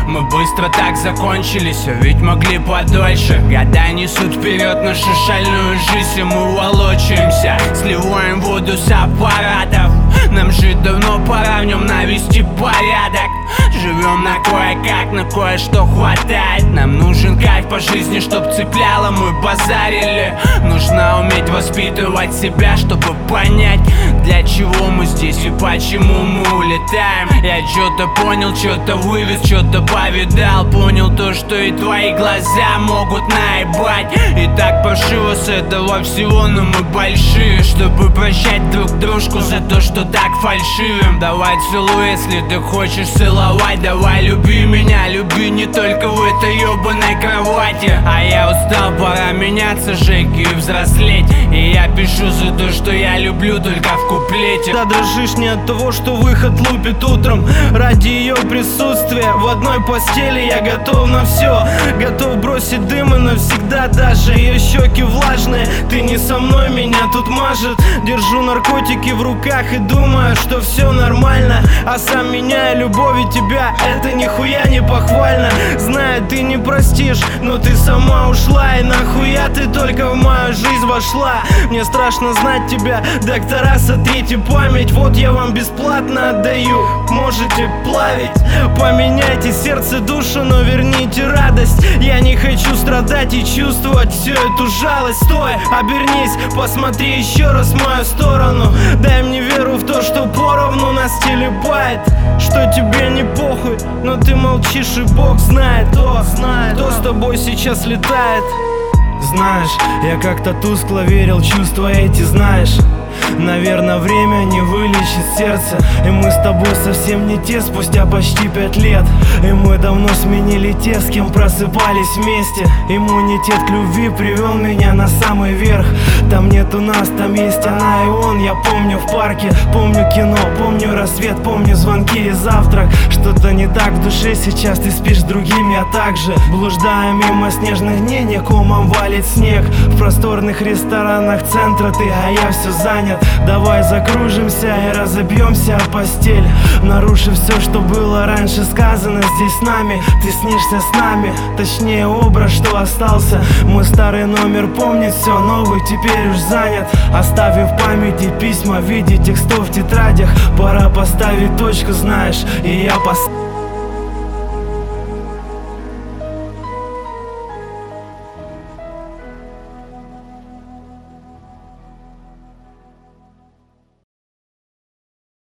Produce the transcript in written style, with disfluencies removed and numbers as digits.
Мы быстро так закончились, а ведь могли подольше. Года несут вперед нашу шальную жизнь, и мы волочаемся, сливаем воду с аппаратов. Нам жить давно пора, в нем навести порядок. Живем на кое-как, на кое-что хватает. Нам нужен кайф по жизни, чтоб цепляло, мы базарили. Нужно уметь воспитывать себя, чтобы понять, для чего мы здесь и почему мы улетаем. Я что-то понял, что-то вывез, что-то повидал. Понял то, что и твои глаза могут наебать. И так паршиво с этого всего, но мы большие, чтобы прощать друг дружку за то, что так фальшивим. Давай целуй, если ты хочешь целовать. Давай люби меня, люби не только в этой ебаной кровати. А я устал, пора меняться, Жеки, и взрослеть. И я пишу за то, что я люблю, только в куплете. Да дрожишь не от того, что выход лупит утром. Ради ее присутствия в одной постели я готов на все. Готов бросить дым и навсегда, даже ее щеки влажные. Ты не со мной, меня тут мажет. Держу наркотики в руках и думаю, что все нормально. А сам меняю любовь и тебя, это нихуя не похвально. Знаю, ты не простишь, но ты сама ушла. И нахуя ты только в мою жизнь вошла? Мне страшно знать тебя, доктора, сотрите память. Вот я вам бесплатно отдаю, можете плавить. Поменяйте сердце, душу, но верните радость. Я не хочу страдать и чувствовать всю эту жалость. Стой, обернись, посмотри еще раз в мою сторону. Дай мне веру в то, что поровну нас телепает. Что тебе не похуй, но ты молчишь, и Бог знает, кто с тобой сейчас летает. Знаешь, я как-то тускло верил, чувства эти, знаешь. Наверное, время не вылечит сердце. И мы с тобой совсем не те спустя почти 5 лет. И мы давно сменили тех, с кем просыпались вместе. Иммунитет к любви привел меня на самый верх. Там нету нас, там есть она и он. Я помню в парке, помню кино, помню рассвет, помню звонки и завтрак. Что-то не так в душе сейчас, ты спишь с другими, я так же. Блуждая мимо снежных дней, не комом валит снег. В просторных ресторанах центра ты, а я все занят. Давай закружимся и разобьемся о постель, нарушив все, что было раньше сказано здесь с нами. Ты снишься с нами, точнее образ, что остался. Мой старый номер помнит все, новый теперь уж занят. Оставив в памяти письма в виде текстов в тетрадях. Пора поставить точку, знаешь, и я